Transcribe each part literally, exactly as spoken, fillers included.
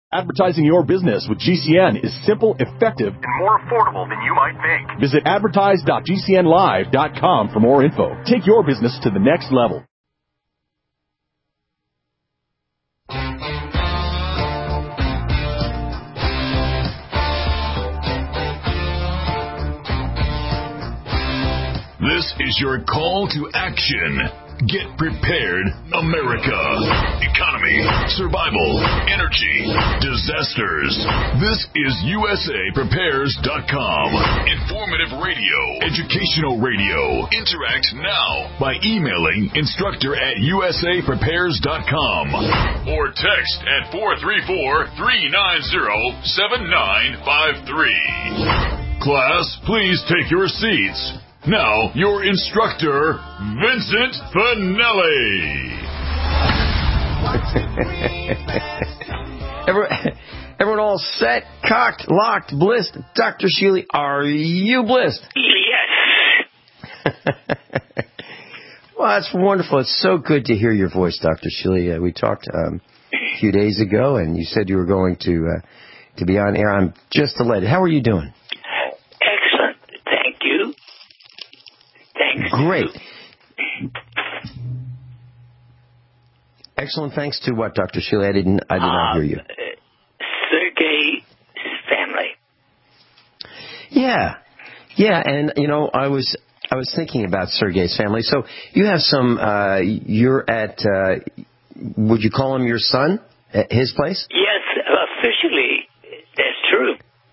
Advertising your business with G C N is simple, effective, and more affordable than you might think. Visit advertise dot g c n live dot com for more info. Take your business to the next level. This is your call to action. Get prepared, America. Economy, survival, energy, disasters. This is U S A Prepares dot com. Informative radio, educational radio. Interact now by emailing instructor at U S A Prepares dot com or text at four three four, three nine zero, seven nine five three. Class, please take your seats. Now, your instructor, Vincent Finelli. everyone, everyone all set, cocked, locked, blissed? Doctor Sheely, are you blissed? Yes. Well, that's wonderful. It's so good to hear your voice, Doctor Sheely. Uh, we talked um, a few days ago, and you said you were going to uh, to be on air. I'm just delighted. How are you doing? Great. Excellent. Thanks to what, Doctor Sheely? I didn't. I did not hear you. Uh, Sergei's family. Yeah, yeah, and you know, I was I was thinking about Sergei's family. So you have some. Uh, you're at. Uh, would you call him your son at his place? Yes, officially, that's true.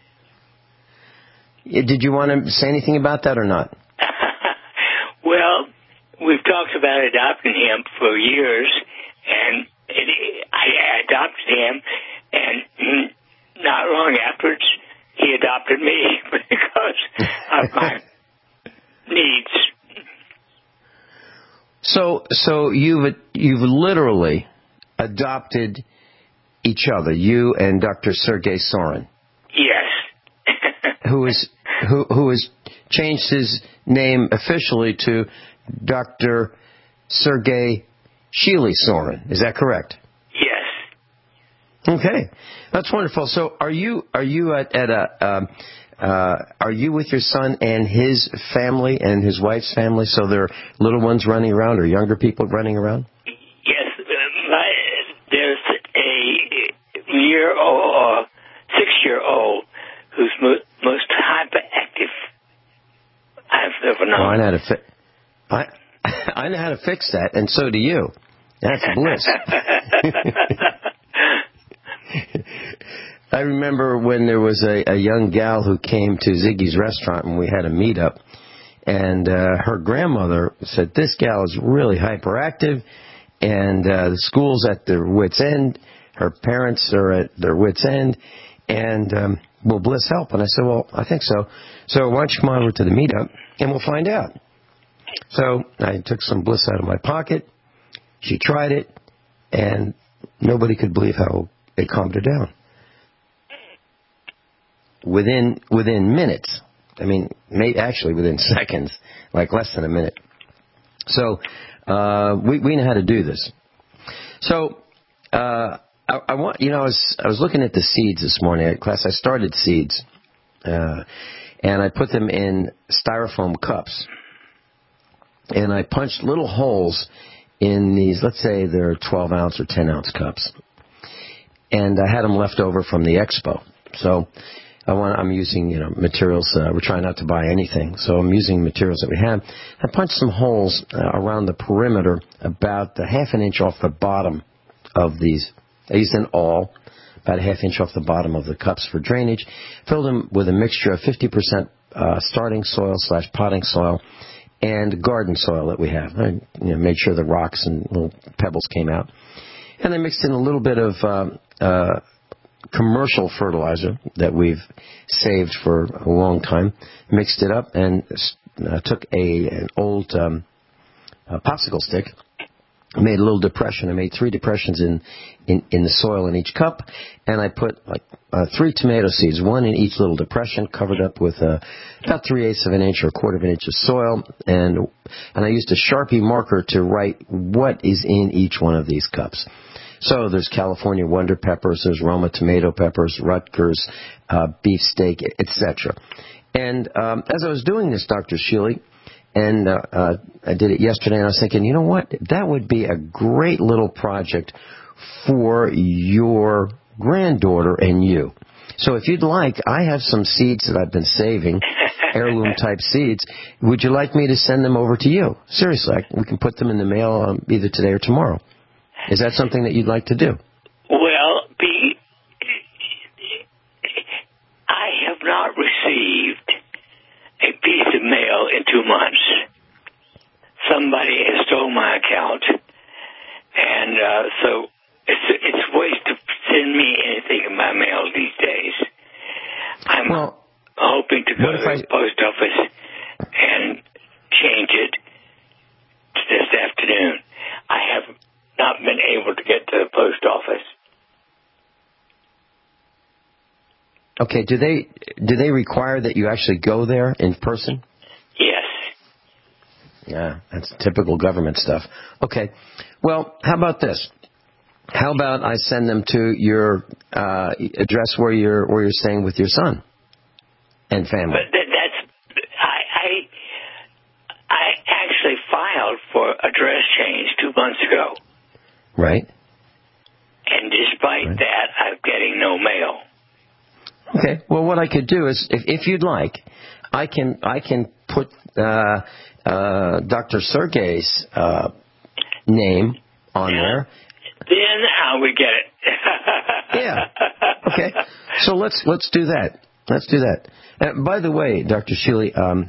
Did you want to say anything about that or not? Well, we've talked about adopting him for years, and it, I adopted him, and not long afterwards, he adopted me because of my needs. So, so you've you've literally adopted each other, you and Doctor Sergei Sorin. Yes. who is who who has changed his name officially to Doctor Sergei Sheely Sorin. Is that correct? Yes. Okay, that's wonderful. So, are you are you at, at a um, uh, are you with your son and his family and his wife's family? So there are little ones running around or younger people running around? Yes, uh, my, there's a year-old or six-year-old who's mo- most hyperactive I've ever known. Oh, I know how to fi- I I know how to fix that, and so do you. That's bliss. I remember when there was a, a young gal who came to Ziggy's restaurant and we had a meetup, and uh, her grandmother said, this gal is really hyperactive, and uh, the school's at their wits' end, her parents are at their wits' end, and um, will Bliss help? And I said, well, I think so. So why don't you come on over to the meetup, and we'll find out. So I took some Bliss out of my pocket. She tried it, and nobody could believe how it calmed her down. Within within minutes, I mean, may, actually within seconds, like less than a minute. So uh, we we know how to do this. So uh, I, I want you know I was I was looking at the seeds this morning at class. I started seeds, uh, and I put them in styrofoam cups, and I punched little holes in these. Let's say they're twelve ounce or ten ounce cups, and I had them left over from the expo. So I want, I'm using, you know, materials. Uh, we're trying not to buy anything, so I'm using materials that we have. I punched some holes uh, around the perimeter, about a half an inch off the bottom of these. I used an awl, about a half inch off the bottom of the cups for drainage. Filled them with a mixture of fifty percent uh, starting soil slash potting soil and garden soil that we have. I you know, made sure the rocks and little pebbles came out. And I mixed in a little bit of Um, uh, commercial fertilizer that we've saved for a long time, mixed it up, and uh, took a an old um, a popsicle stick, made a little depression. I made three depressions in, in, in the soil in each cup, and I put like uh, three tomato seeds, one in each little depression, covered up with uh, about three-eighths of an inch or a quarter of an inch of soil, and and I used a Sharpie marker to write what is in each one of these cups. So there's California Wonder Peppers, there's Roma Tomato Peppers, Rutgers, uh, beefsteak, et cetera. And um, as I was doing this, Doctor Shealy, and uh, uh, I did it yesterday, and I was thinking, you know what? That would be a great little project for your granddaughter and you. So if you'd like, I have some seeds that I've been saving, heirloom-type seeds. Would you like me to send them over to you? Seriously, I, we can put them in the mail um, either today or tomorrow. Is that something that you'd like to do? Well, be, I have not received a piece of mail in two months. Somebody has stole my account, and uh, so it's it's a waste to send me anything in my mail these days. I'm well, hoping to go to the I... post office and change it this afternoon. I have not been able to get to the post office. Okay, do they do they require that you actually go there in person? Yes. Yeah, that's typical government stuff. Okay, well, how about this? How about I send them to your uh, address where you're where you're staying with your son and family? But that, that's I, I I actually filed for address change two months ago. Right. And despite right. that, I'm getting no mail. Okay. Well, what I could do is, if, if you'd like, I can I can put uh, uh, Doctor Sergey's uh, name on yeah. there. Then how we get it? Yeah. Okay. So let's let's do that. Let's do that. Uh, by the way, Doctor Shealy, um,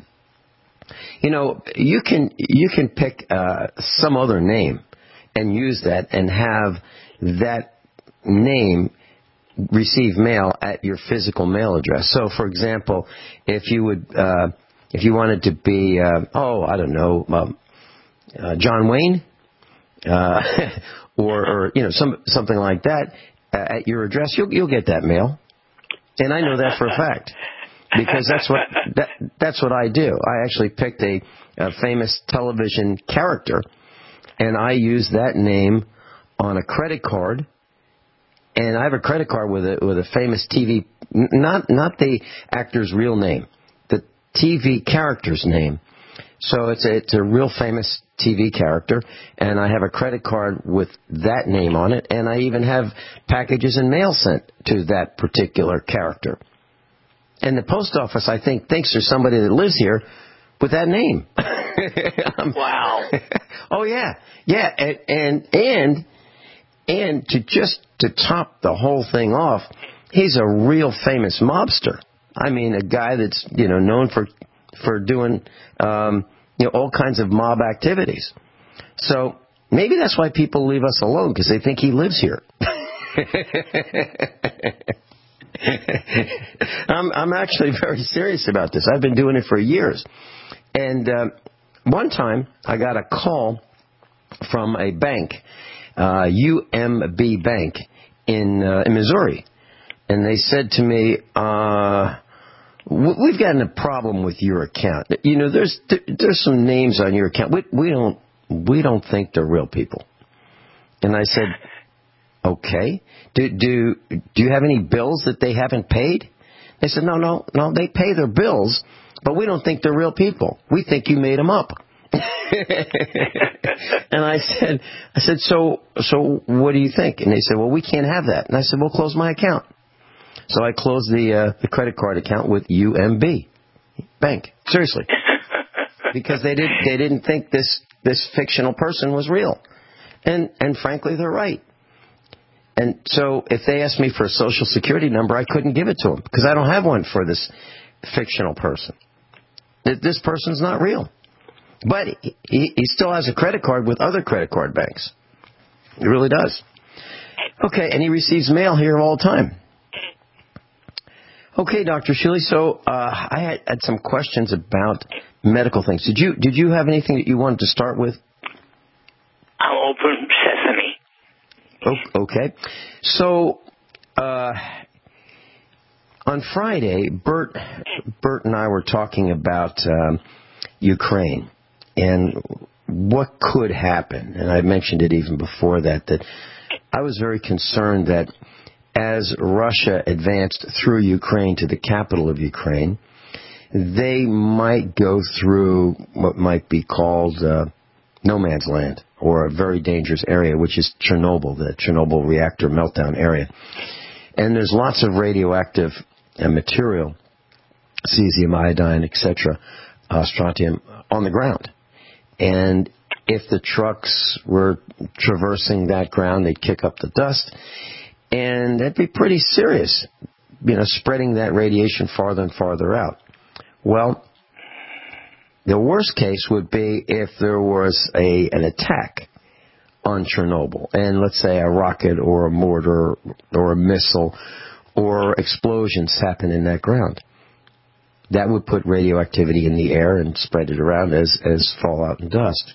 you know, you can you can pick uh, some other name and use that and have that name receive mail at your physical mail address. So, for example, if you would, uh, if you wanted to be, uh, oh, I don't know, um, uh, John Wayne, uh, or, or you know, some something like that uh, at your address, you'll you'll get that mail, and I know that for a fact because that's what that, that's what I do. I actually picked a, a famous television character, and I use that name on a credit card. And I have a credit card with a with a famous T V, not not the actor's real name, the T V character's name. So it's a, it's a real famous T V character, and I have a credit card with that name on it, and I even have packages and mail sent to that particular character. And the post office, I think, thinks there's somebody that lives here with that name. Wow. Oh yeah, yeah, and and and. And to just to top the whole thing off, he's a real famous mobster. I mean, a guy that's, you know, known for for doing um, you know all kinds of mob activities. So maybe that's why people leave us alone, because they think he lives here. I'm I'm actually very serious about this. I've been doing it for years. And uh, one time I got a call from a bank. Uh, U M B Bank in, uh, in Missouri, and they said to me, uh, "We've gotten a problem with your account. You know, there's there's some names on your account. We, we don't we don't think they're real people." And I said, "Okay. Do do do you have any bills that they haven't paid?" They said, "No, no, no. They pay their bills, but we don't think they're real people. We think you made them up." And I said, I said, so, so what do you think? And they said, well, we can't have that. And I said, well, close my account. So I closed the uh, the credit card account with U M B Bank. Seriously, because they did they didn't think this this fictional person was real, and and frankly, they're right. And so if they asked me for a social security number, I couldn't give it to them because I don't have one for this fictional person. This person's not real. But he, he still has a credit card with other credit card banks. He really does. Okay, and he receives mail here all the time. Okay, Doctor Shealy, so uh, I had, had some questions about medical things. Did you did you have anything that you wanted to start with? I'm open sesame. Oh, okay. So uh, on Friday, Bert, Bert and I were talking about um, Ukraine. And what could happen, and I mentioned it even before that, that I was very concerned that as Russia advanced through Ukraine to the capital of Ukraine, they might go through what might be called uh, no man's land, or a very dangerous area, which is Chernobyl, the Chernobyl reactor meltdown area. And there's lots of radioactive uh, material, cesium, iodine, et cetera, uh, strontium, on the ground. And if the trucks were traversing that ground, they'd kick up the dust, and that'd be pretty serious, you know, spreading that radiation farther and farther out. Well, the worst case would be if there was a an attack on Chernobyl, and let's say a rocket or a mortar or a missile or explosions happen in that ground. That would put radioactivity in the air and spread it around as, as fallout and dust.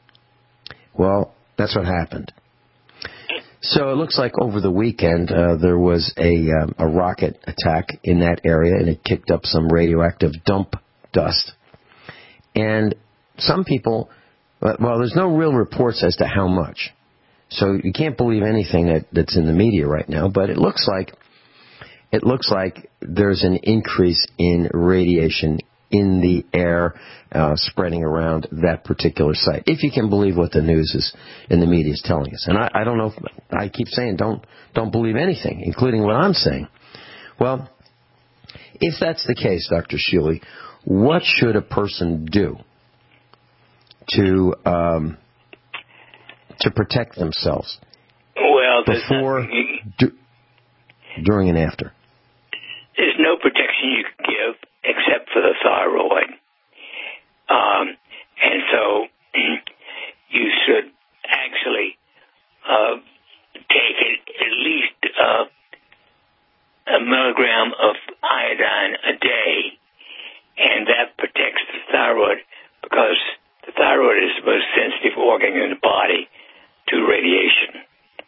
Well, that's what happened. So it looks like over the weekend uh, there was a, um, a rocket attack in that area, and it kicked up some radioactive dump dust. And some people, well, there's no real reports as to how much. So you can't believe anything that, that's in the media right now, but it looks like it looks like there's an increase in radiation in the air uh, spreading around that particular site, if you can believe what the news is in the media is telling us. And I, I don't know if I keep saying don't don't believe anything, including what I'm saying. Well, if that's the case, Doctor Shealy, what should a person do to um, to protect themselves? Well, before, du- during, and after. There's no protection you can give except for the thyroid. Um, and so you should actually uh, take it at least uh, a milligram of iodine a day, and that protects the thyroid because the thyroid is the most sensitive organ in the body to radiation.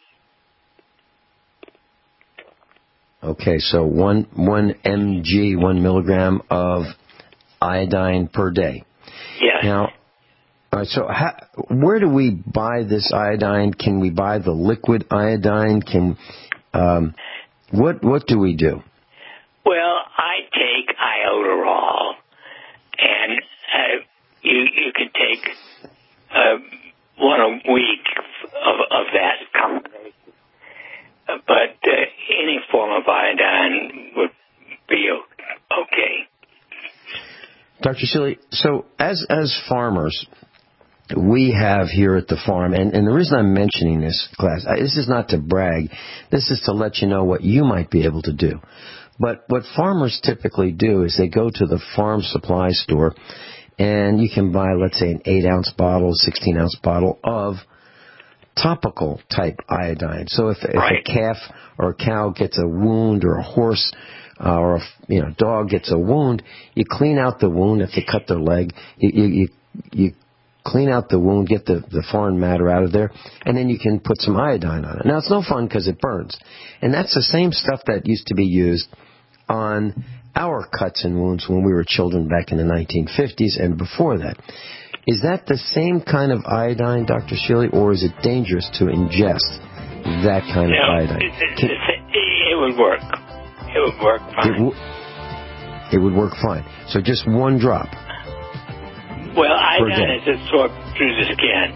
Okay, so one one mg, one milligram of iodine per day. Yes. Now, all right, so how, where do we buy this iodine? Can we buy the liquid iodine? Can um, what what do we do? Well, I take iodoral, and uh, you you can take uh, one a week of of that combination. But uh, any form of iodine would be okay. Doctor Shealy, so as as farmers, we have here at the farm, and, and the reason I'm mentioning this, class, this is not to brag, this is to let you know what you might be able to do. But what farmers typically do is they go to the farm supply store, and you can buy, let's say, an eight ounce bottle, sixteen ounce bottle of topical type iodine. So if, right. if a calf or a cow gets a wound, or a horse uh, or a you know dog gets a wound, you clean out the wound. If they cut their leg, you you you, you clean out the wound, get the, the foreign matter out of there, and then you can put some iodine on it. Now, it's no fun because it burns. And that's the same stuff that used to be used on our cuts and wounds when we were children back in the nineteen fifties and before that. Is that the same kind of iodine, Doctor Shealy, or is it dangerous to ingest that kind no, of iodine? It, it, Can, it would work. It would work fine. It, w- it would work fine. So just one drop. Well, iodine is absorbed through the skin.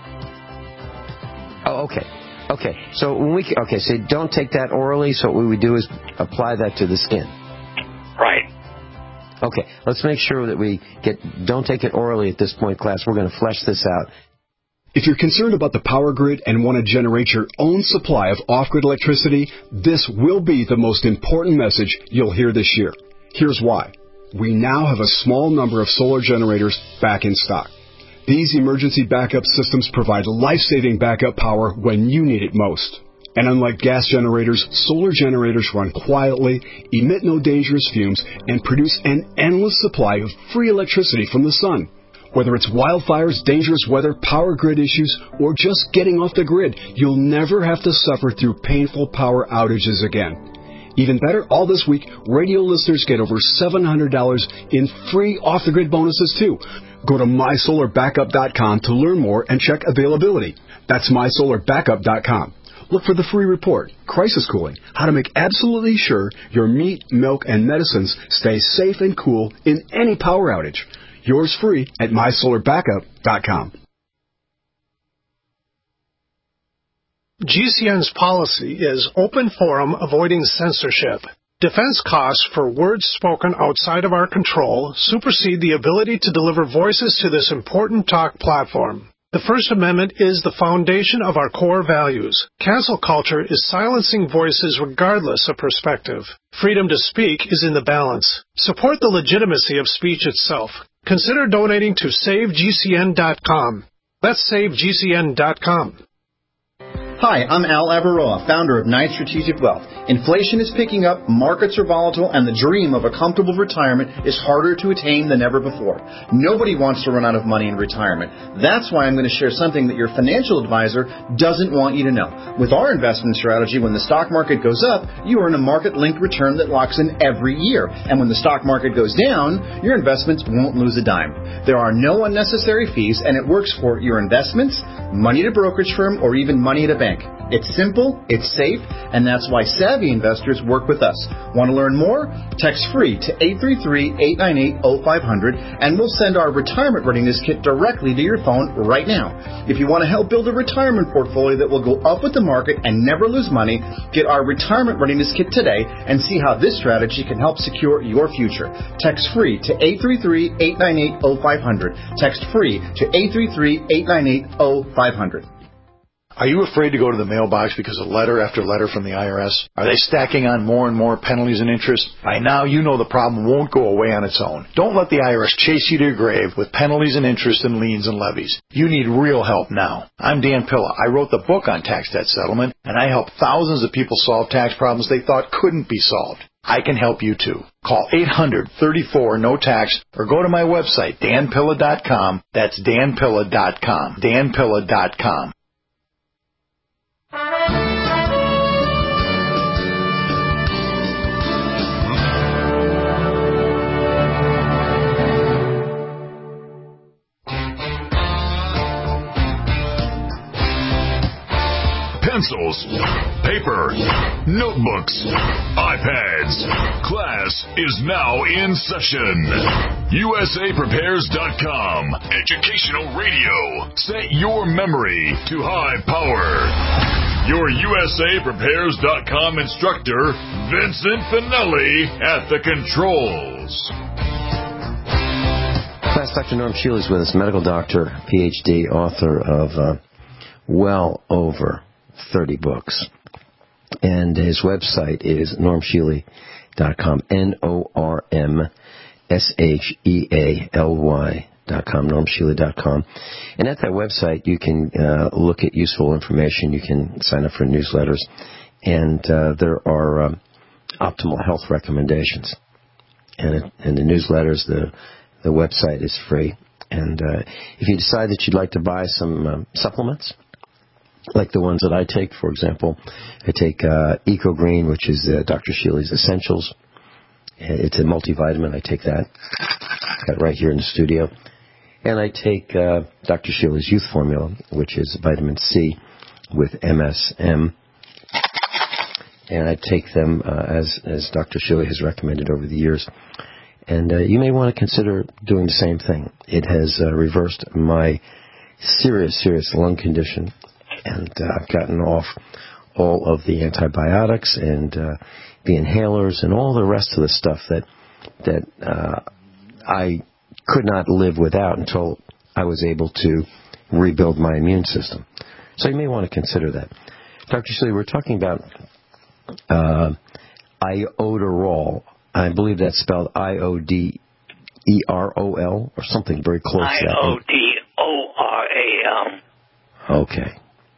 Oh, okay. Okay. So when we okay, so don't take that orally. So what we would do is apply that to the skin. Right. Okay, let's make sure that we get, don't take it orally at this point, class. We're going to flesh this out. If you're concerned about the power grid and want to generate your own supply of off-grid electricity, this will be the most important message you'll hear this year. Here's why. We now have a small number of solar generators back in stock. These emergency backup systems provide life-saving backup power when you need it most. And unlike gas generators, solar generators run quietly, emit no dangerous fumes, and produce an endless supply of free electricity from the sun. Whether it's wildfires, dangerous weather, power grid issues, or just getting off the grid, you'll never have to suffer through painful power outages again. Even better, all this week, radio listeners get over seven hundred dollars in free off-the-grid bonuses, too. Go to my solar backup dot com to learn more and check availability. That's my solar backup dot com. Look for the free report, Crisis Cooling, how to make absolutely sure your meat, milk, and medicines stay safe and cool in any power outage. Yours free at my solar backup dot com. G C N's policy is open forum, avoiding censorship. Defense costs for words spoken outside of our control supersede the ability to deliver voices to this important talk platform. The First Amendment is the foundation of our core values. Cancel culture is silencing voices regardless of perspective. Freedom to speak is in the balance. Support the legitimacy of speech itself. Consider donating to save G C N dot com. That's save G C N dot com. Hi, I'm Al Avaroa, founder of Knight Strategic Wealth. Inflation is picking up, markets are volatile, and the dream of a comfortable retirement is harder to attain than ever before. Nobody wants to run out of money in retirement. That's why I'm going to share something that your financial advisor doesn't want you to know. With our investment strategy, when the stock market goes up, you earn a market-linked return that locks in every year. And when the stock market goes down, your investments won't lose a dime. There are no unnecessary fees, and it works for your investments, money at a brokerage firm, or even money at a bank. It's simple, it's safe, and that's why savvy investors work with us. Want to learn more? Text FREE to eight three three, eight nine eight, zero five zero zero, and we'll send our retirement readiness kit directly to your phone right now. If you want to help build a retirement portfolio that will go up with the market and never lose money, get our retirement readiness kit today and see how this strategy can help secure your future. Text FREE to eight three three, eight nine eight, zero five zero zero. Text FREE to eight three three, eight nine eight, zero five zero zero. Are you afraid to go to the mailbox because of letter after letter from the I R S? Are they stacking on more and more penalties and interest? By now, you know the problem won't go away on its own. Don't let the I R S chase you to your grave with penalties and interest and liens and levies. You need real help now. I'm Dan Pilla. I wrote the book on tax debt settlement, and I help thousands of people solve tax problems they thought couldn't be solved. I can help you too. Call eight hundred, thirty-four, no tax or go to my website, dan pilla dot com. That's dan pilla dot com. dan pilla dot com. Pencils, paper, notebooks, iPads. Class is now in session. U S A prepares dot com. Educational radio. Set your memory to high power. Your U S A prepares dot com instructor, Vincent Finelli, at the controls. Class, Doctor Norm Shealy is with us, medical doctor, P H D, author of uh, well over thirty books. And his website is norm shealy dot com, N O R M S H E A L Y dot com, norm shealy dot com. And at that website, you can uh, look at useful information. You can sign up for newsletters. And uh, there are um, optimal health recommendations. And, it, and the newsletters, the, the website is free. And uh, if you decide that you'd like to buy some um, supplements, like the ones that I take, for example, I take uh, Eco Green, which is uh, Doctor Shealy's Essentials. It's a multivitamin. I take that. Got it right here in the studio. And I take uh, Doctor Shealy's Youth Formula, which is vitamin C with M S M. And I take them uh, as, as Doctor Shealy has recommended over the years. And uh, you may want to consider doing the same thing. It has uh, reversed my serious, serious lung condition. And uh, I've gotten off all of the antibiotics and uh, the inhalers and all the rest of the stuff that that uh, I could not live without until I was able to rebuild my immune system. So you may want to consider that. Doctor Shealy, we're talking about uh, Ioderol. I believe that's spelled I O D E R O L or something very close to that. I O D O R A L. Okay.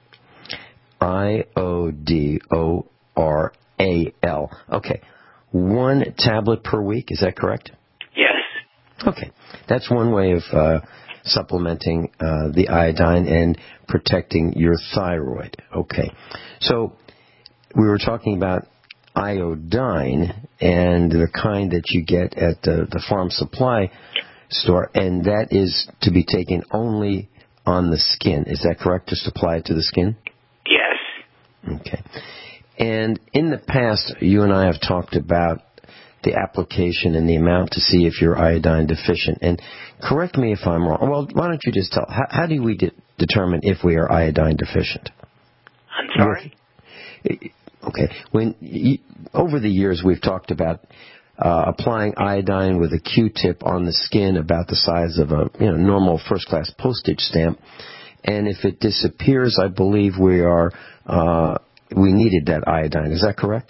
I O D O R A L. Okay. One tablet per week, is that correct? Yes. Okay. That's one way of uh, supplementing uh, the iodine and protecting your thyroid. Okay. So we were talking about iodine and the kind that you get at the, the farm supply store, and that is to be taken only on the skin. Is that correct? Just apply it to the skin? Yes. Okay. And in the past, you and I have talked about the application and the amount to see if you're iodine deficient. And correct me if I'm wrong. Well, why don't you just tell, how, how do we de- determine if we are iodine deficient? I'm sorry? Okay. When you, over the years, we've talked about uh, applying iodine with a Q-tip on the skin about the size of a you know normal first-class postage stamp. And if it disappears, I believe we are uh, we needed that iodine. Is that correct?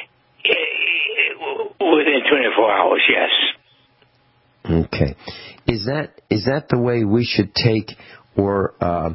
Within twenty-four hours, yes. Okay. Is that is that the way we should take or uh,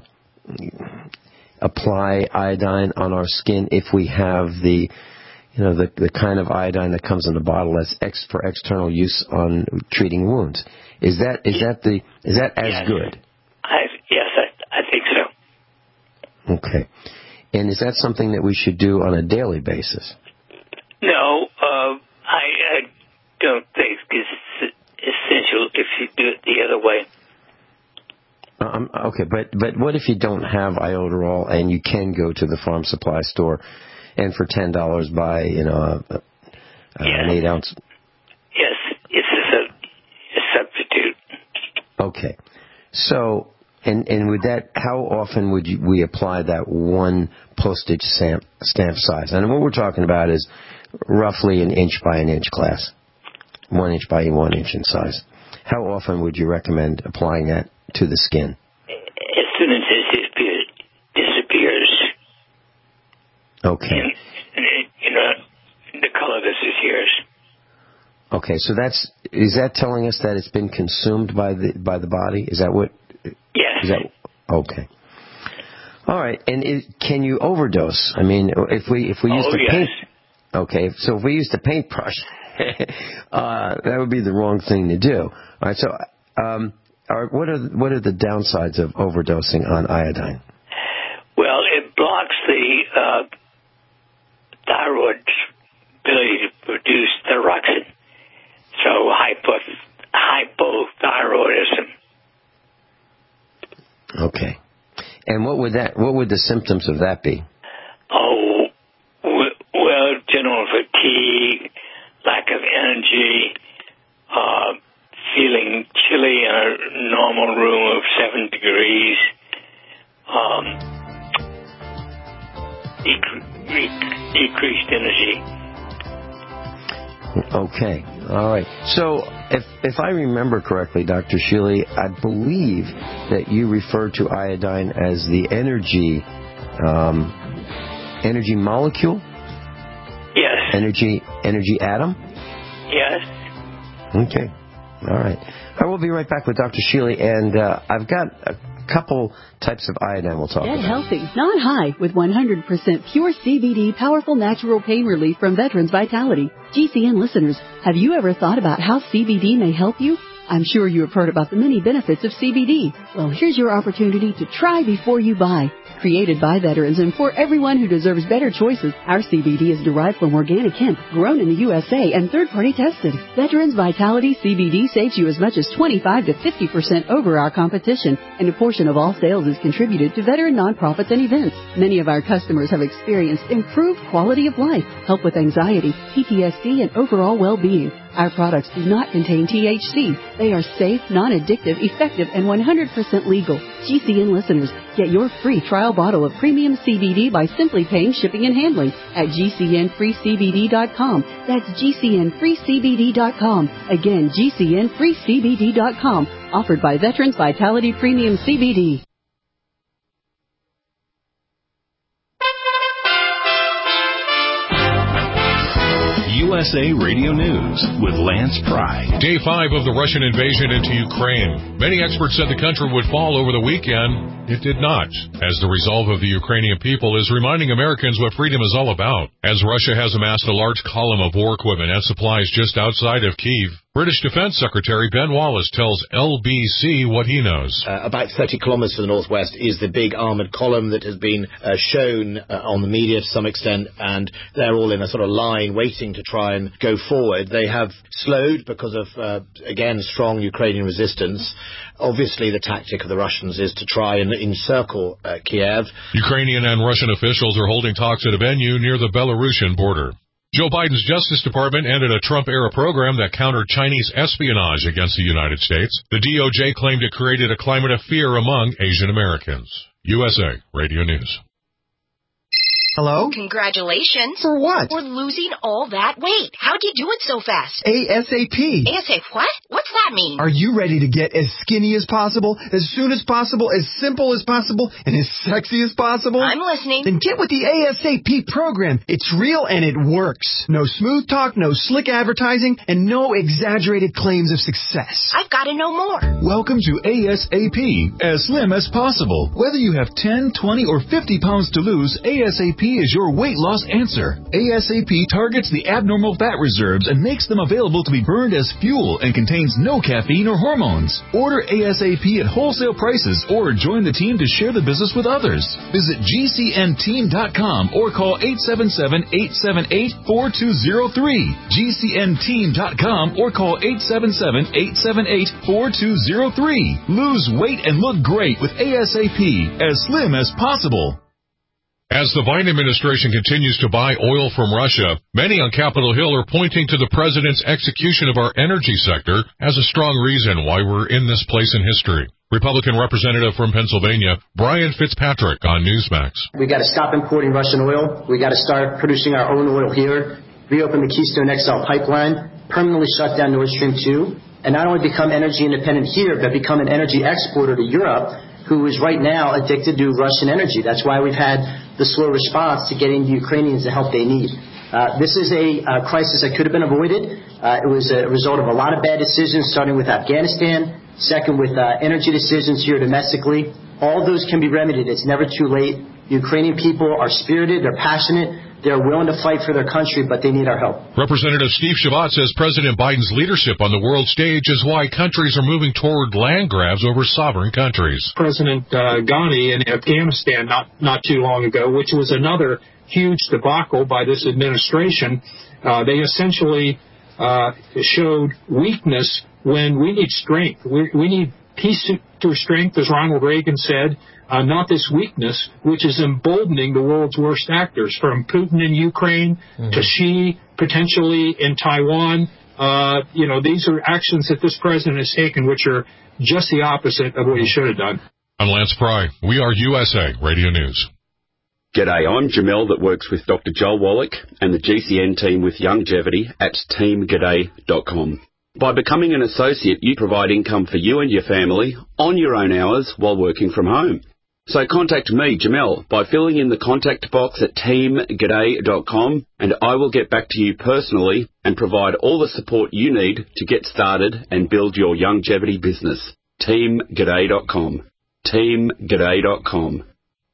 apply iodine on our skin if we have the you know the the kind of iodine that comes in the bottle that's ex, for external use on treating wounds? Is that is that the is that as yes. good? I, yes, I, I think so. Okay. And is that something that we should do on a daily basis? No, uh, I, I don't think it's essential if you do it the other way. Um, okay, but but what if you don't have iodoral and you can go to the farm supply store and for ten dollars buy you know a, a, yes. an eight ounce? Yes, it's a, a substitute. Okay, so and and with that, how often would you, we apply that one postage stamp stamp size? And what we're talking about is roughly an inch by an inch class, one inch by one inch in size. How often would you recommend applying that to the skin? As soon as it disappears. Okay. And, and, you know, the color disappears. Okay, so that's is that telling us that it's been consumed by the by the body? Is that what? Yes. Is that okay? All right, and it, can you overdose? I mean, if we if we used oh, to yes. paint. Okay, so if we used a paintbrush, uh, that would be the wrong thing to do. All right, so um, are, what are what are the downsides of overdosing on iodine? Well, it blocks the uh, thyroid's ability to produce thyroxine, so hypo, hypothyroidism. Okay, and what would that? What would the symptoms of that be? Oh. Well, general fatigue, lack of energy, uh, feeling chilly in a normal room of seven degrees, um, dec- decreased energy. Okay, all right. So, if if I remember correctly, Doctor Shealy, I believe that you referred to iodine as the energy um, energy molecule. Yes. Energy, energy atom? Yes. Okay. All right. I will be right back with Doctor Shealy, and uh, I've got a couple types of iodine we'll talk Get about. healthy, not high, with one hundred percent pure C B D, powerful natural pain relief from Veterans Vitality. G C N listeners, have you ever thought about how C B D may help you? I'm sure you have heard about the many benefits of C B D. Well, here's your opportunity to try before you buy. Created by veterans and for everyone who deserves better choices, our C B D is derived from organic hemp, grown in the U S A and third-party tested. Veterans Vitality C B D saves you as much as twenty-five to fifty percent over our competition, and a portion of all sales is contributed to veteran nonprofits and events. Many of our customers have experienced improved quality of life, help with anxiety, P T S D, and overall well-being. Our products do not contain T H C. They are safe, non-addictive, effective, and one hundred percent legal. G C N listeners, get your free trial bottle of premium C B D by simply paying shipping and handling at G C N free C B D dot com. That's G C N free C B D dot com. Again, G C N free C B D dot com. Offered by Veterans Vitality Premium C B D. U S A Radio News with Lance Pry. Day five of the Russian invasion into Ukraine. Many experts said the country would fall over the weekend. It did not, as the resolve of the Ukrainian people is reminding Americans what freedom is all about. As Russia has amassed a large column of war equipment and supplies just outside of Kyiv, British Defense Secretary Ben Wallace tells L B C what he knows. Uh, about thirty kilometres to the northwest is the big armoured column that has been uh, shown uh, on the media to some extent, and they're all in a sort of line waiting to try and go forward. They have slowed because of, uh, again, strong Ukrainian resistance. Obviously, the tactic of the Russians is to try and encircle uh, Kiev. Ukrainian and Russian officials are holding talks at a venue near the Belarusian border. Joe Biden's Justice Department ended a Trump-era program that countered Chinese espionage against the United States. The D O J claimed it created a climate of fear among Asian Americans. U S A Radio News. Hello? Congratulations. For what? For losing all that weight. How'd you do it so fast? ASAP. ASAP what? What's that mean? Are you ready to get as skinny as possible, as soon as possible, as simple as possible, and as sexy as possible? I'm listening. Then get with the ASAP program. It's real and it works. No smooth talk, no slick advertising, and no exaggerated claims of success. I've got to know more. Welcome to ASAP, as slim as possible. Whether you have ten, twenty, or fifty pounds to lose, ASAP is your weight loss answer. ASAP targets the abnormal fat reserves and makes them available to be burned as fuel and contains no caffeine or hormones. Order ASAP at wholesale prices or join the team to share the business with others. Visit G C N team dot com or call eight seven seven, eight seven eight, four two zero three. G C N team dot com or call eight seven seven, eight seven eight, four two zero three. Lose weight and look great with ASAP, as slim as possible. As the Biden administration continues to buy oil from Russia, many on Capitol Hill are pointing to the president's execution of our energy sector as a strong reason why we're in this place in history. Republican Representative from Pennsylvania, Brian Fitzpatrick on Newsmax. We got to stop importing Russian oil. We got to start producing our own oil here, reopen the Keystone X L pipeline, permanently shut down Nord Stream two, and not only become energy independent here, but become an energy exporter to Europe, who is right now addicted to Russian energy. That's why we've had the slow response to getting the Ukrainians the help they need. Uh, this is a uh, crisis that could have been avoided. Uh, it was a result of a lot of bad decisions, starting with Afghanistan, second with uh, energy decisions here domestically. All those can be remedied. It's never too late. The Ukrainian people are spirited, they're passionate, they're willing to fight for their country, but they need our help. Representative Steve Shabbat says President Biden's leadership on the world stage is why countries are moving toward land grabs over sovereign countries. President uh, Ghani in Afghanistan not, not too long ago, which was another huge debacle by this administration, uh, they essentially uh, showed weakness when we need strength. We, we need peace through strength, as Ronald Reagan said, uh, not this weakness, which is emboldening the world's worst actors, from Putin in Ukraine mm-hmm. to Xi potentially in Taiwan. Uh, you know, these are actions that this president has taken which are just the opposite of what he should have done. I'm Lance Pry. We are U S A Radio News. G'day, I'm Jamel that works with Doctor Joel Wallach and the G C N team with Longevity at team g'day dot com. By becoming an associate, you provide income for you and your family on your own hours while working from home. So contact me, Jamel, by filling in the contact box at team g'day dot com, and I will get back to you personally and provide all the support you need to get started and build your longevity business. team g'day dot com. team g'day dot com.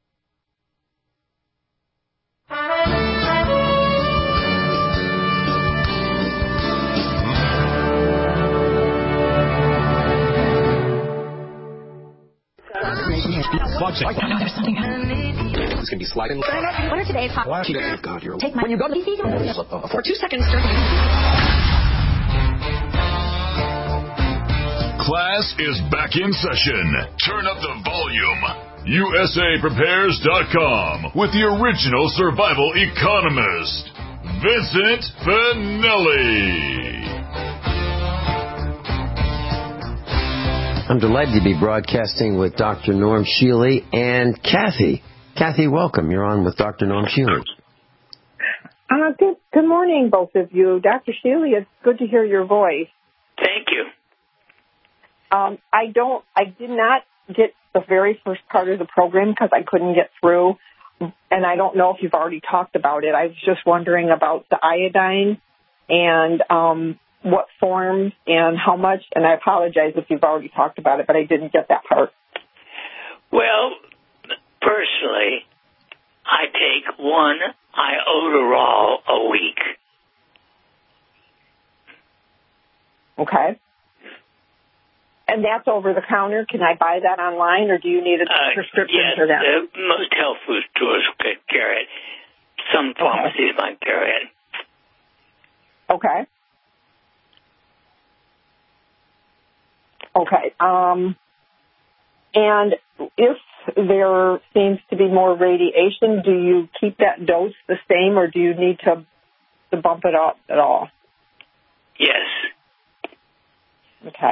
There's something happening. It's going to be sliding. What are today's hot? God, you're Take my. When you go to the for two seconds. Class is back in session. Turn up the volume. U S A Prepares dot com with the original survival economist, Vincent Finelli. I'm delighted to be broadcasting with Doctor Norm Shealy and Kathy. Kathy, welcome. You're on with Doctor Norm Shealy. Uh, good, good morning, both of you. Doctor Shealy, it's good to hear your voice. Thank you. Um, I don't, I did not get the very first part of the program because I couldn't get through, and I don't know if you've already talked about it. I was just wondering about the iodine and um what forms and how much, and I apologize if you've already talked about it, but I didn't get that part. Well, personally, I take one iodoral a week. Okay. And that's over the counter. Can I buy that online, or do you need a uh, prescription yes, for that? Uh, most health food stores could carry it. Some pharmacies okay. might carry it. Okay. Okay. Um, and if there seems to be more radiation, do you keep that dose the same, or do you need to, to bump it up at all? Yes. Okay.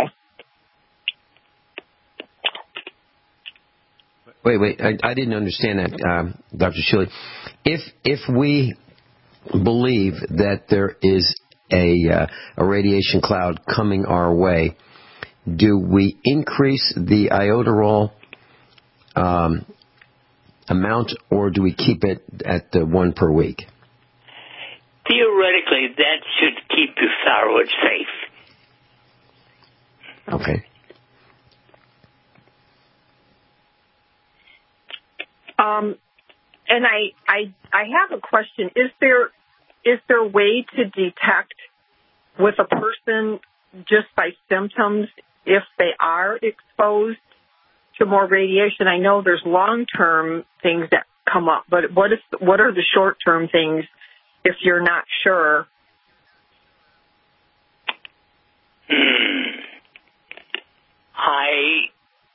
Wait, wait. I, I didn't understand that, um, Doctor Shilley. If if we believe that there is a uh, a radiation cloud coming our way, do we increase the iodoral um, amount, or do we keep it at the one per week? Theoretically, that should keep your thyroid safe. Okay. Um, and I, I, I have a question. Is there, is there a way to detect with a person just by symptoms if they are exposed to more radiation? I know there's long-term things that come up, but what is, what are the short-term things if you're not sure? Hmm. I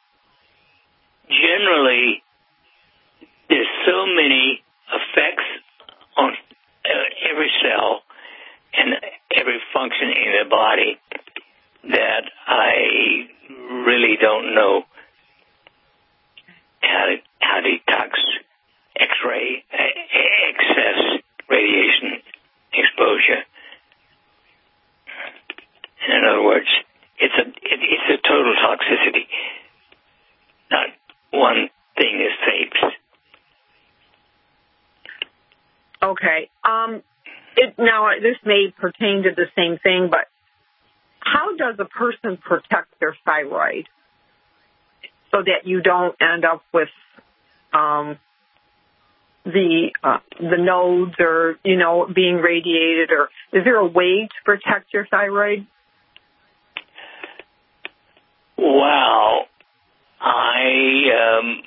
generally, there's so many effects on uh, every cell and every function in the body that I really don't know how to, how to detox X-ray uh, excess radiation exposure. In other words, it's a it, it's a total toxicity. Not one thing is safe. Okay. Um, it, now, this may pertain to the same thing, but how does a person protect their thyroid so that you don't end up with um, the uh, the nodes or, you know, being radiated? Or is there a way to protect your thyroid? Well, I um,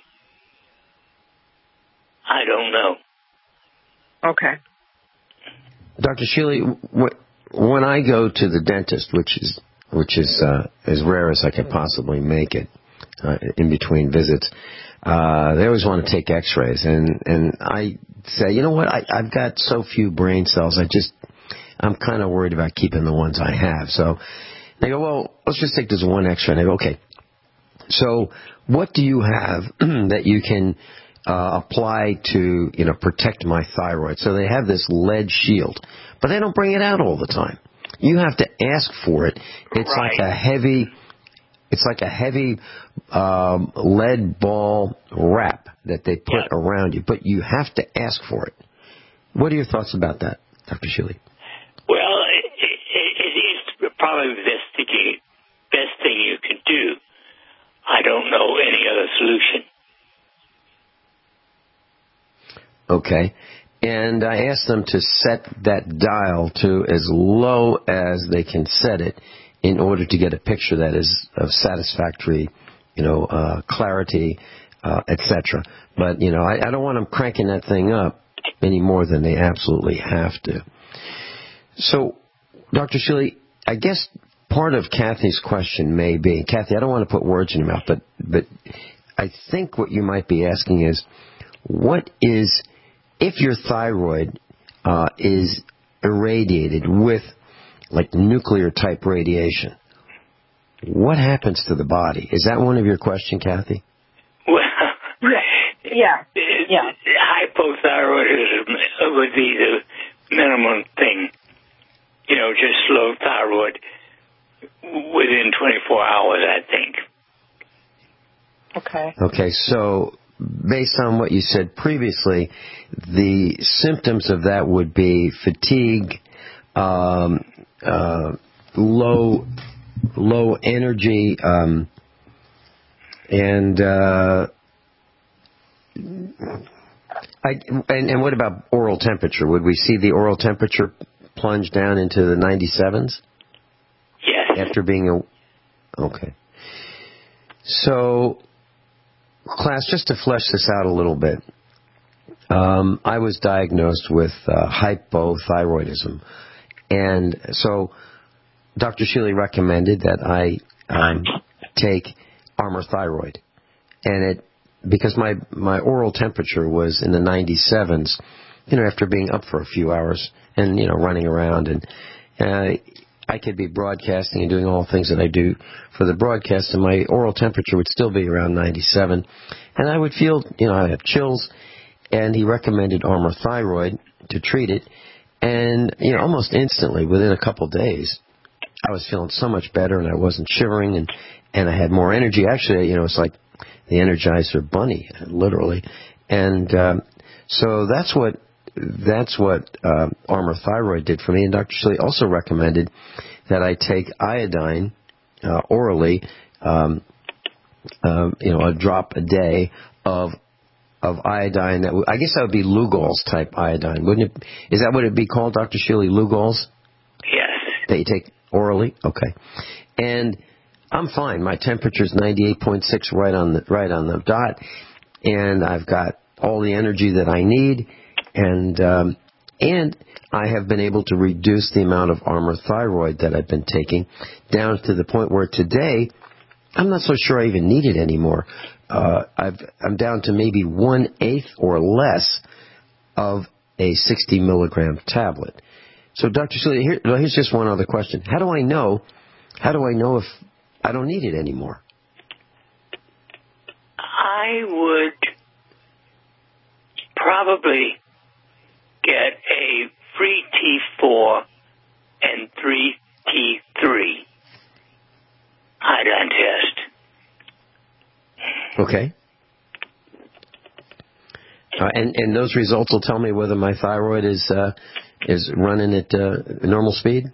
I don't know. Okay. Doctor Shilley, when I go to the dentist, which is which is uh, as rare as I can possibly make it, uh, in between visits, uh, they always want to take X-rays, and and I say, you know what, I, I've got so few brain cells, I just I'm kind of worried about keeping the ones I have. So they go, well, let's just take this one X-ray. And I go, okay. So what do you have that you can Uh, apply to, you know, protect my thyroid? So they have this lead shield, but they don't bring it out all the time. You have to ask for it. It's right. like a heavy, it's like a heavy um, lead ball wrap that they put yeah. around you, but you have to ask for it. What are your thoughts about that, Doctor Shilley? Well, it, it, it is probably the best thing, you, best thing you can do. I don't know any other solution. Okay, and I asked them to set that dial to as low as they can set it in order to get a picture that is of satisfactory, you know, uh, clarity, uh, et cetera. But, you know, I, I don't want them cranking that thing up any more than they absolutely have to. So, Doctor Shilley, I guess part of Kathy's question may be, Kathy, I don't want to put words in your mouth, but, but I think what you might be asking is, what is... if your thyroid uh, is irradiated with, like, nuclear-type radiation, what happens to the body? Is that one of your questions, Kathy? Well, yeah, yeah. Hypothyroidism would be the minimum thing. You know, just low thyroid within twenty-four hours, I think. Okay. Okay, so based on what you said previously, the symptoms of that would be fatigue, um, uh, low, low energy, um, and uh, I, and, and what about oral temperature? Would we see the oral temperature plunge down into the ninety-sevens? Yes. After being a okay, so. Class, just to flesh this out a little bit, um, I was diagnosed with uh, hypothyroidism. And so Doctor Shilley recommended that I um, take Armour Thyroid. And it because my, my oral temperature was in the ninety-sevens, you know, after being up for a few hours and, you know, running around. And uh, I could be broadcasting and doing all the things that I do for the broadcast, and my oral temperature would still be around ninety-seven. And I would feel, you know, I have chills. And he recommended Armour Thyroid to treat it. And, you know, almost instantly, within a couple days, I was feeling so much better, and I wasn't shivering, and, and I had more energy. Actually, you know, it's like the Energizer Bunny, literally. And um, so that's what that's what uh, Armour Thyroid did for me. And Doctor Shilley also recommended that I take iodine uh, orally, um, uh, you know, a drop a day of of iodine. That w- I guess that would be Lugol's type iodine, wouldn't it? Is that what it'd be called, Doctor Shilley? Lugol's? Yes. That you take orally? Okay. And I'm fine. My temperature's ninety-eight point six, right on the right on the dot, and I've got all the energy that I need, and um, and I have been able to reduce the amount of Armour Thyroid that I've been taking down to the point where today I'm not so sure I even need it anymore. Uh, I've, I'm down to maybe one-eighth or less of a sixty milligram tablet. So, Doctor Shilley, here, well, here's just one other question. How do I know, how do I know if I don't need it anymore? I would probably get a free T four and three T three iodine test. Okay. Uh, and, and those results will tell me whether my thyroid is uh, is running at uh, normal speed?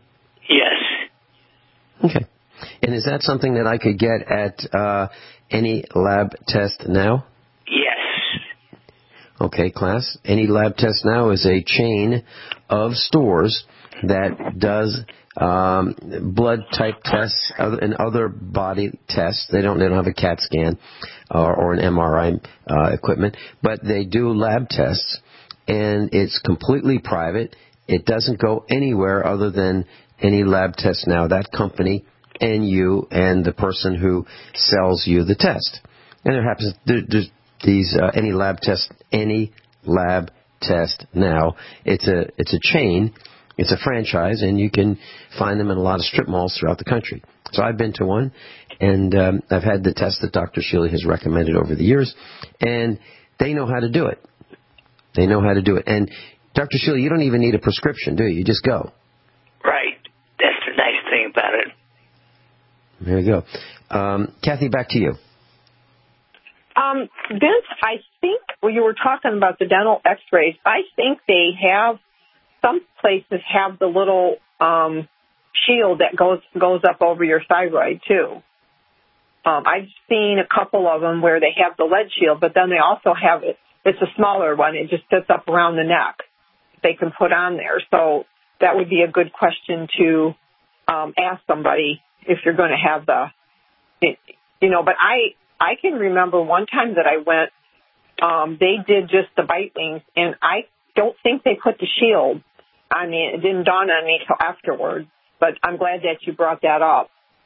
Yes. Okay. And is that something that I could get at uh, any lab test now? Yes. Okay, class. Any Lab Test Now is a chain of stores that does um, blood type tests and other body tests. They don't. They don't have a CAT scan or, or an M R I uh, equipment, but they do lab tests, and it's completely private. It doesn't go anywhere other than Any Lab Test Now. That company and you and the person who sells you the test. And there happens there, there's these uh, Any Lab Test Any Lab Test Now. It's a it's a chain. It's a franchise, and you can find them in a lot of strip malls throughout the country. So I've been to one, and um, I've had the test that Doctor Shilley has recommended over the years, and they know how to do it. They know how to do it. And Doctor Shilley, you don't even need a prescription, do you? You just go. Right. That's the nice thing about it. There you go. Um, Kathy, back to you. Um, Vince, I think when you were talking about the dental x-rays, I think they have, some places have the little um, shield that goes goes up over your thyroid, too. Um, I've seen a couple of them where they have the lead shield, but then they also have it. It's a smaller one. It just sits up around the neck. They can put on there. So that would be a good question to um, ask somebody if you're going to have the, you know, but I, I can remember one time that I went, um, they did just the bite wings, and I don't think they put the shield on me. It didn't dawn on me until afterward, but I'm glad that you brought that up.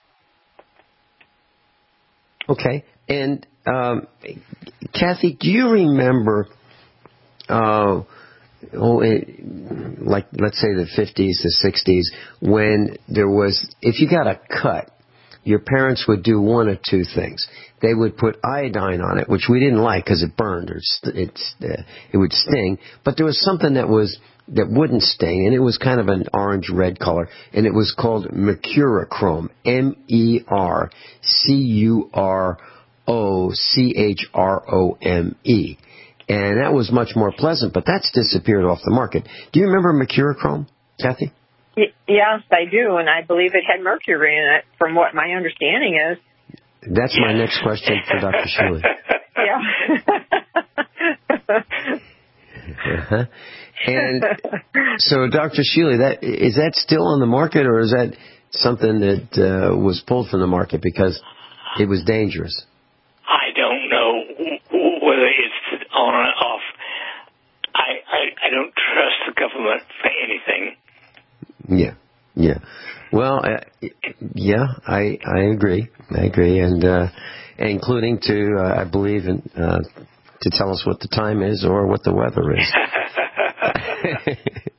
Okay. And, um, Kathy, do you remember, uh, oh, it, like, let's say the fifties, the sixties, when there was, if you got a cut, your parents would do one of two things. They would put iodine on it, which we didn't like because it burned or st- it's, uh, it would sting. But there was something that was that wouldn't sting, and it was kind of an orange-red color, and it was called Mercurochrome, M E R C U R O C H R O M E. And that was much more pleasant, but that's disappeared off the market. Do you remember Mercurochrome, Kathy? Y- yes, I do, and I believe it had mercury in it, from what my understanding is. That's my next question for Doctor Shilley. Yeah. Uh-huh. And so, Doctor Shilley, that is that still on the market, or is that something that uh, was pulled from the market because it was dangerous? I don't know whether it's on or off. I, I, I don't trust the government for anything. Yeah. Yeah. Well, uh, yeah, I I agree. I agree, and uh, including to uh, I believe in uh, to tell us what the time is or what the weather is.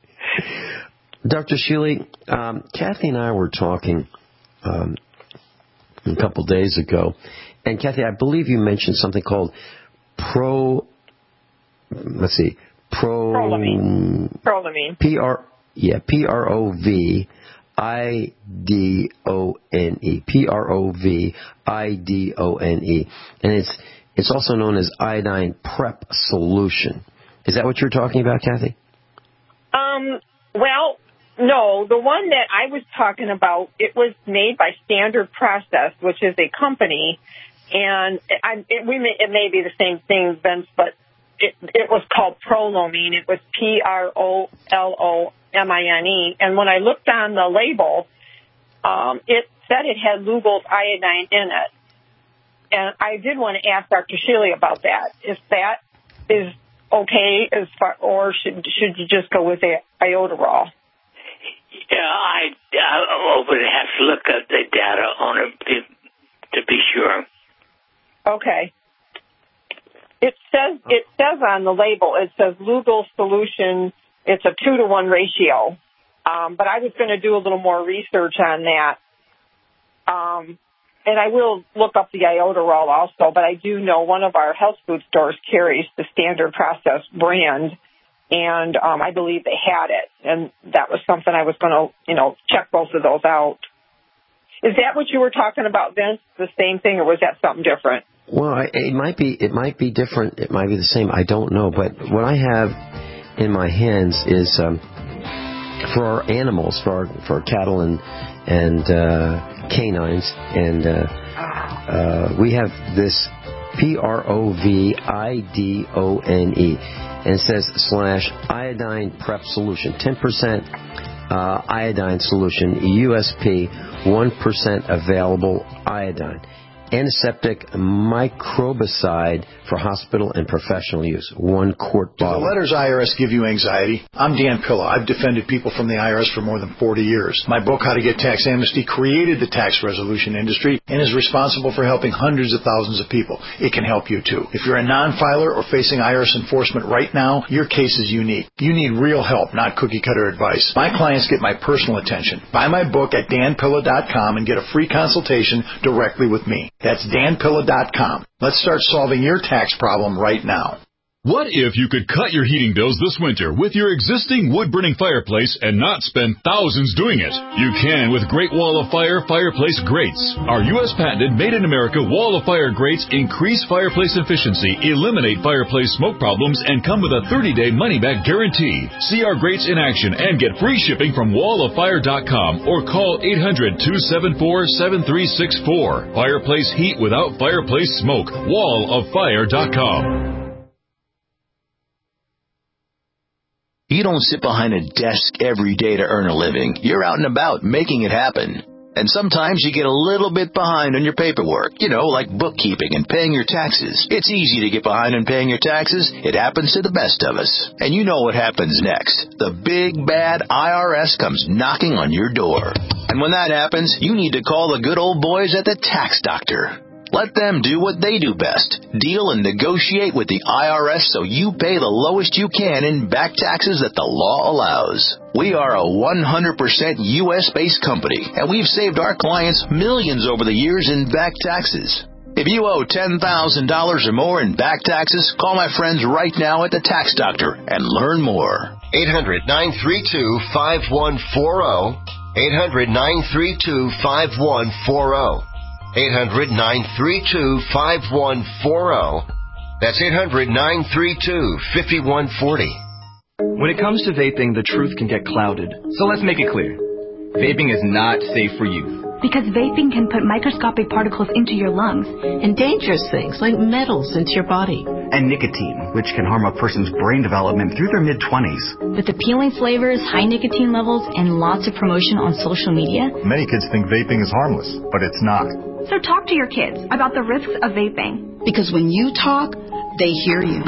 Doctor Shealy, um, Kathy and I were talking um, a couple days ago, and Kathy, I believe you mentioned something called pro. Let's see, pro. Prolamine. Prolamine. P R. Yeah, P R O V I D O N E. P R O V I D O N E, and it's it's also known as iodine prep solution. Is that what you're talking about, Kathy? Um. Well. No, the one that I was talking about, it was made by Standard Process, which is a company, and I, it, we may, it may be the same thing, Vince, but it, it was called Prolamine. It was P R O L O M I N E, and when I looked on the label, um, it said it had Lugol's iodine in it, and I did want to ask Doctor Shealy about that. If that is okay, as far, or should should you just go with the iodoral? Yeah, I, I would have to look at the data on it to, to be sure. Okay. It says it says on the label, it says Lugol solution. It's a two to one ratio. Um, but I was going to do a little more research on that. Um, and I will look up the iodoral also. But I do know one of our health food stores carries the Standard Process brand. And um, I believe they had it, and that was something I was going to, you know, check both of those out. Is that what you were talking about, Vince? The same thing, or was that something different? Well, I, it might be. It might be different. It might be the same. I don't know. But what I have in my hands is um, for our animals, for our, for our cattle and and uh, canines, and uh, uh, we have this P R O V I D O N E. And it says slash iodine prep solution, ten percent uh, iodine solution, U S P, one percent available iodine. Antiseptic microbicide for hospital and professional use, one quart bottle. Do the letters I R S give you anxiety? I'm Dan Pilla. I've defended people from the I R S for more than forty years. My book, How to Get Tax Amnesty, created the tax resolution industry and is responsible for helping hundreds of thousands of people. It can help you too. If you're a non-filer or facing I R S enforcement right now, your case is unique. You need real help, not cookie-cutter advice. My clients get my personal attention. Buy my book at dan pilla dot com and get a free consultation directly with me. That's dan pilla dot com. Let's start solving your tax problem right now. What if you could cut your heating bills this winter with your existing wood-burning fireplace and not spend thousands doing it? You can with Great Wall of Fire fireplace grates. Our U S patented made-in-America Wall of Fire grates increase fireplace efficiency, eliminate fireplace smoke problems, and come with a thirty-day money-back guarantee. See our grates in action and get free shipping from wall of fire dot com or call eight hundred, two seven four, seven three six four. Fireplace heat without fireplace smoke. wall of fire dot com. You don't sit behind a desk every day to earn a living. You're out and about making it happen. And sometimes you get a little bit behind on your paperwork, you know, like bookkeeping and paying your taxes. It's easy to get behind on paying your taxes. It happens to the best of us. And you know what happens next. The big, bad I R S comes knocking on your door. And when that happens, you need to call the good old boys at the Tax Doctor. Let them do what they do best. Deal and negotiate with the I R S so you pay the lowest you can in back taxes that the law allows. We are a one hundred percent U S-based company, and we've saved our clients millions over the years in back taxes. If you owe ten thousand dollars or more in back taxes, call my friends right now at the Tax Doctor and learn more. eight hundred, nine three two, five one four zero. eight hundred, nine three two, five one four zero. eight hundred, nine three two, five one four zero. That's eight hundred, nine three two, five one four zero. When it comes to vaping, the truth can get clouded. So let's make it clear. Vaping is not safe for youth. Because vaping can put microscopic particles into your lungs. And dangerous things like metals into your body. And nicotine, which can harm a person's brain development through their mid-twenties. With appealing flavors, high nicotine levels, and lots of promotion on social media. Many kids think vaping is harmless, but it's not. So talk to your kids about the risks of vaping. Because when you talk, they hear you.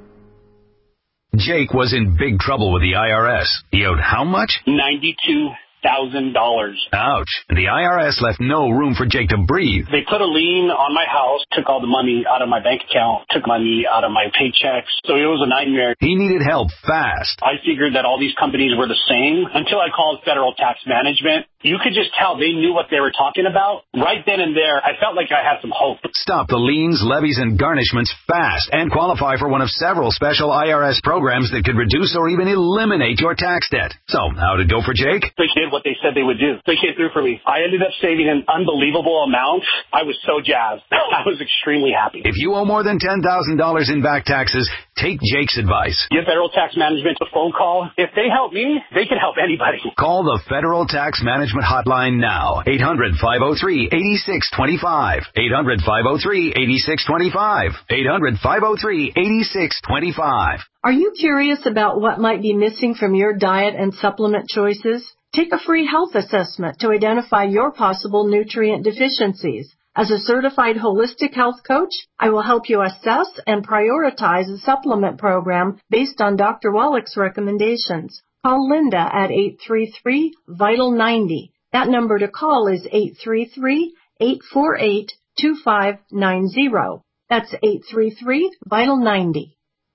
Jake was in big trouble with the I R S. He owed how much? ninety-two thousand dollars. Ouch. The I R S left no room for Jake to breathe. They put a lien on my house, took all the money out of my bank account, took money out of my paychecks. So it was a nightmare. He needed help fast. I figured that all these companies were the same until I called Federal Tax Management. You could just tell they knew what they were talking about. Right then and there, I felt like I had some hope. Stop the liens, levies, and garnishments fast and qualify for one of several special I R S programs that could reduce or even eliminate your tax debt. So, how'd it go for Jake? They did what they said they would do. They came through for me. I ended up saving an unbelievable amount. I was so jazzed. I was extremely happy. If you owe more than ten thousand dollars in back taxes, take Jake's advice. Give Federal Tax Management a phone call. If they help me, they can help anybody. Call the Federal Tax Management Hotline now. eight hundred, five oh three, eight six two five. eight hundred, five oh three, eight six two five. eight hundred, five oh three, eight six two five. Are you curious about what might be missing from your diet and supplement choices? Take a free health assessment to identify your possible nutrient deficiencies. As a certified holistic health coach, I will help you assess and prioritize a supplement program based on Doctor Wallach's recommendations. Call Linda at eight three three, vital ninety. That number to call is eight three three, eight four eight, two five nine zero. That's eight three three, vital ninety.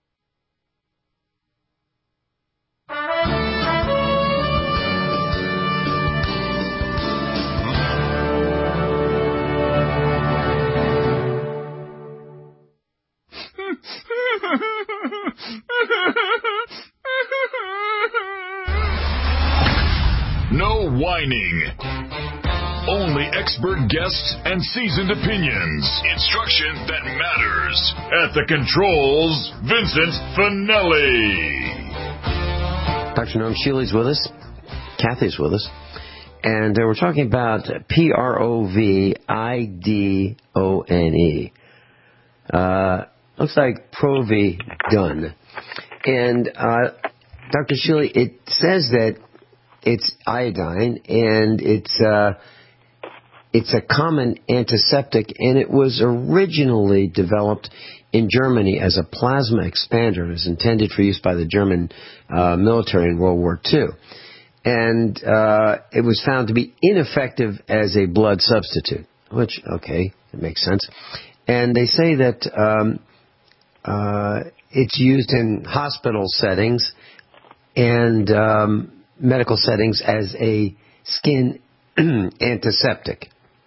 No whining. Only expert guests and seasoned opinions. Instruction that matters. At the controls, Vincent Finelli. Doctor Norm Shealy's with us. Kathy's with us. And uh, we're talking about P R O V I D O N E. Uh, looks like Providone. And uh, Doctor Shealy, it says that it's iodine, and it's uh, it's a common antiseptic, and it was originally developed in Germany as a plasma expander. It was intended for use by the German uh, military in World War Two. And uh, it was found to be ineffective as a blood substitute, which, okay, it makes sense. And they say that um, uh, it's used in hospital settings and um, medical settings as a skin antiseptic.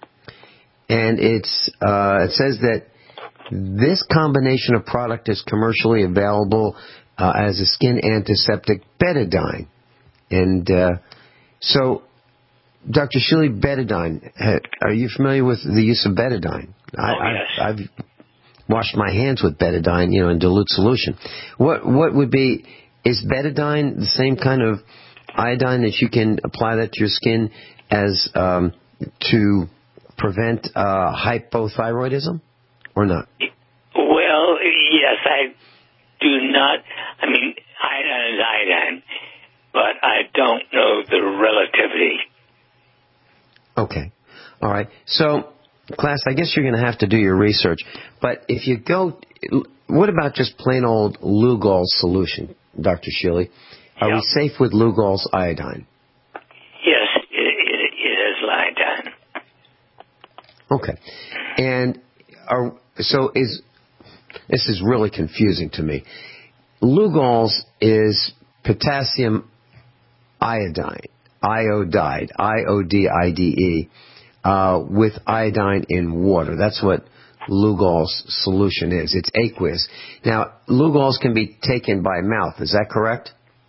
And it's uh, it says that this combination of product is commercially available uh, as a skin antiseptic, betadine. And uh, so, Doctor Shealy, betadine, are you familiar with the use of betadine? Oh, I, yes. I've, I've washed my hands with betadine, you know, in dilute solution. What what would be, is betadine the same kind of iodine that you can apply that to your skin as um, to prevent uh, hypothyroidism, or not? Well, yes, I do not. I mean, iodine is iodine, but I don't know the relativity. Okay. All right. So, class, I guess you're going to have to do your research. But if you go, what about just plain old Lugol's solution, Doctor Shealy? Are Yeah. we safe with Lugol's iodine? Yes, it, it, it is iodine. Okay. And are, so is, this is really confusing to me. Lugol's is potassium iodine, iodide, I O D I D E, uh, with iodine in water. That's what Lugol's solution is. It's aqueous. Now, Lugol's can be taken by mouth. Is that correct?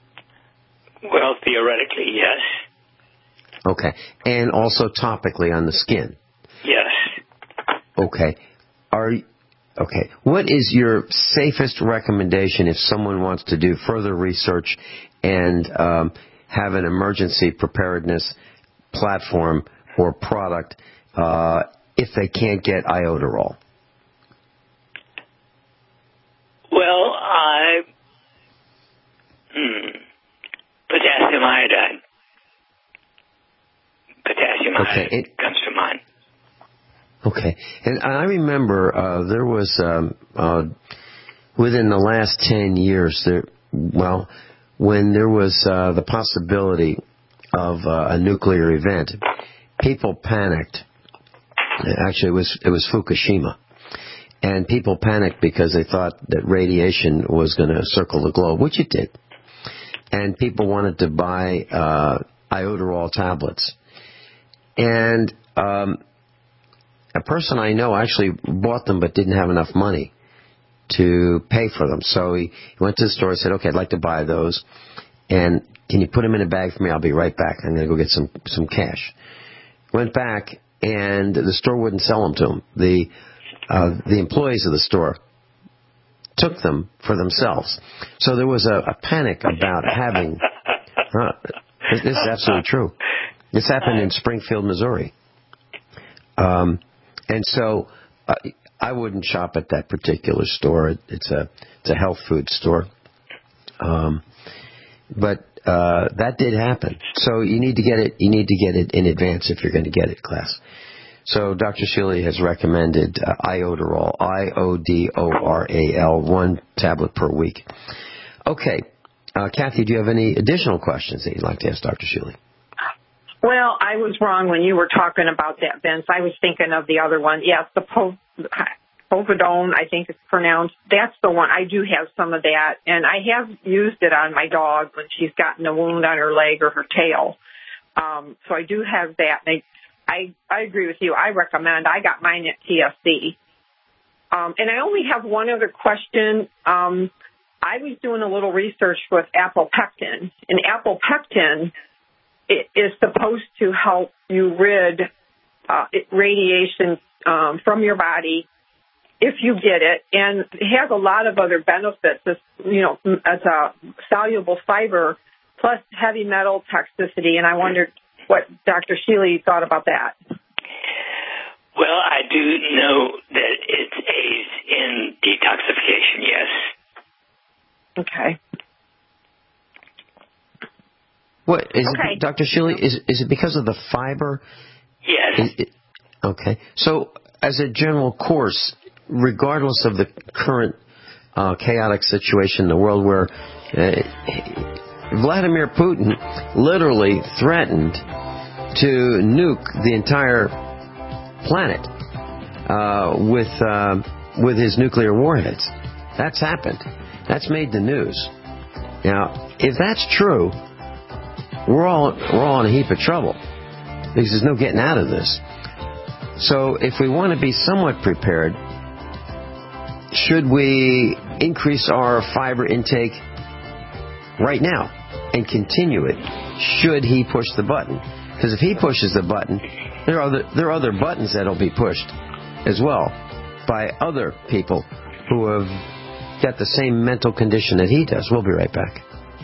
Well, theoretically, yes. Okay. And also topically on the skin. Yes. Okay. Are okay. What is your safest recommendation if someone wants to do further research and um, have an emergency preparedness platform or product uh, if they can't get iodoral? Well, I hmm, potassium iodide. Potassium Okay, iodide it- comes to mind. Okay. And I remember uh, there was, um, uh, within the last ten years, there, well, when there was uh, the possibility of uh, a nuclear event, people panicked. Actually, it was it was Fukushima. And people panicked because they thought that radiation was going to circle the globe, which it did. And people wanted to buy uh, iodoral tablets. And um, a person I know actually bought them but didn't have enough money to pay for them. So he, he went to the store and said, okay, I'd like to buy those. And can you put them in a bag for me? I'll be right back. I'm going to go get some, some cash. Went back, and the store wouldn't sell them to him. The, uh, the employees of the store took them for themselves. So there was a, a panic about having... Uh, this, this is absolutely true. This happened in Springfield, Missouri. Um, and so uh, I wouldn't shop at that particular store. It, it's a it's a health food store. Um, but uh, that did happen. So you need to get it. You need to get it in advance if you're going to get it, class. So Doctor Shealy has recommended uh, Iodoral, I O D O R A L, one tablet per week. Okay, uh, Kathy, do you have any additional questions that you'd like to ask Doctor Shealy? Well, I was wrong when you were talking about that, Vince. I was thinking of the other one. Yes, the po- povidone, I think it's pronounced. That's the one. I do have some of that, and I have used it on my dog when she's gotten a wound on her leg or her tail. Um, so I do have that. And I, I, I agree with you. I recommend. I got mine at T S C. Um, and I only have one other question. Um, I was doing a little research with apopectin, and apopectin it is supposed to help you rid uh, radiation um, from your body if you get it, and it has a lot of other benefits. It's, you know, as a soluble fiber plus heavy metal toxicity, and I wondered what Doctor Shealy thought about that. Well, I do know that it aids in detoxification, yes. Okay. What is okay. it, Doctor Shealy? Is is it because of the fiber? Yes. It, okay. So, as a general course, regardless of the current uh, chaotic situation in the world, where uh, Vladimir Putin literally threatened to nuke the entire planet uh, with uh, with his nuclear warheads, that's happened. That's made the news. Now, if that's true, We're all we're all in a heap of trouble because there's no getting out of this. So if we want to be somewhat prepared, should we increase our fiber intake right now and continue it? Should he push the button? Because if he pushes the button, there are other, there are other buttons that will be pushed as well by other people who have got the same mental condition that he does. We'll be right back.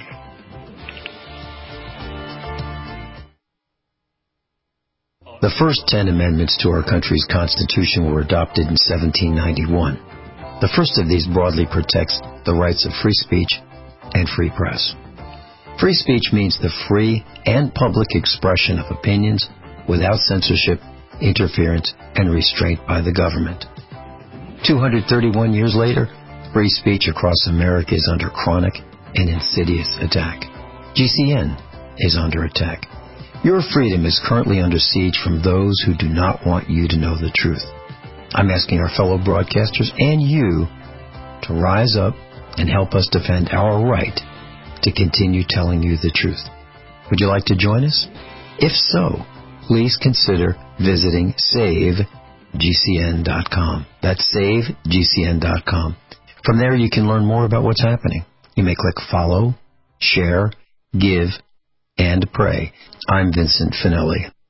The first ten amendments to our country's Constitution were adopted in seventeen ninety-one. The first of these broadly protects the rights of free speech and free press. Free speech means the free and public expression of opinions without censorship, interference, and restraint by the government. two hundred thirty-one years later, free speech across America is under chronic and insidious attack. G C N is under attack. Your freedom is currently under siege from those who do not want you to know the truth. I'm asking our fellow broadcasters and you to rise up and help us defend our right to continue telling you the truth. Would you like to join us? If so, please consider visiting save G C N dot com. That's save G C N dot com. From there, you can learn more about what's happening. You may click follow, share, give, and pray. I'm Vincent Finelli.